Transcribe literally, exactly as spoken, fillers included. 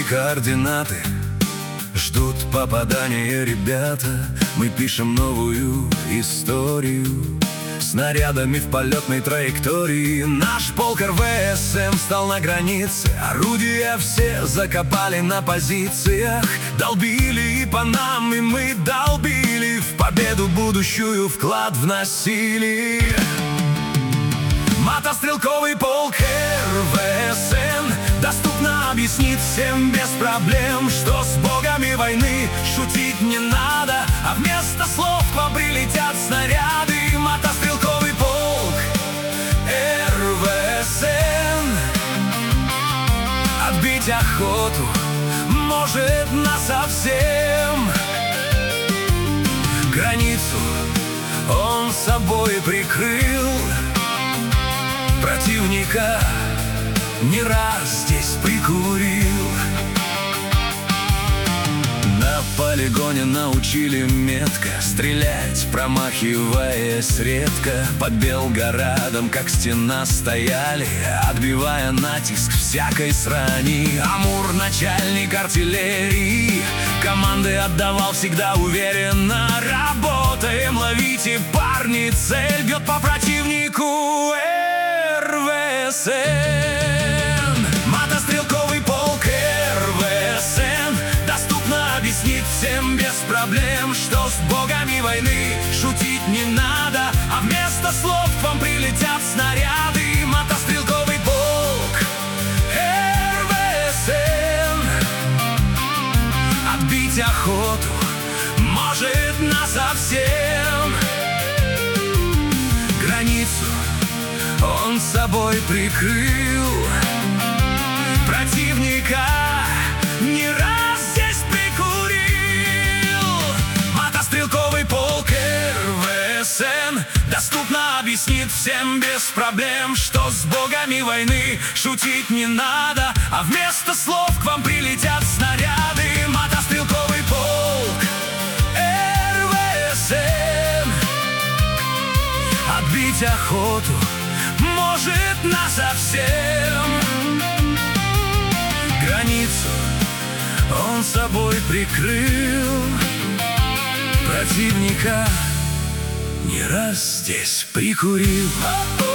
координаты, ждут попадания ребята. Мы пишем новую историю снарядами в полетной траектории. Наш полк эр вэ эс эм стал на границе. Орудия все закопали на позициях. Долбили и по нам, и мы долбили. В победу будущую вклад вносили. Мотострелковый полк эр вэ эс эм доступно объяснит всем без проблем, что с богами войны шутить не надо, а вместо слов к вам прилетят снаряды. Мотострелковый полк эр вэ эс эм отбить охоту может насовсем. Границу он собой прикрыл, противника не раз здесь прикурил. На полигоне научили метко стрелять, промахиваясь редко. Под Белгородом как стена стояли, отбивая натиск всякой срани. Амур, начальник артиллерии, команды отдавал всегда уверенно. Работаем, ловите, парни, цель бьет по противнику эр вэ эс эм. Мотострелковый полк эр вэ эс эм доступно объяснит всем без проблем, что с богами войны шутить не надо, а вместо слов к вам прилетят снаряды. Мотострелковый полк эр вэ эс эм отбить охоту может насовсем. Границу он собой прикрыл, противника не раз здесь прикурил. Мотострелковый полк эр вэ эс эм доступно объяснит всем без проблем, что с богами войны шутить не надо, а вместо слов к вам прилетят снаряды. Мотострелковый полк эр вэ эс эм отбить охоту может насовсем. Границу он собой прикрыл, противника не раз здесь прикурил.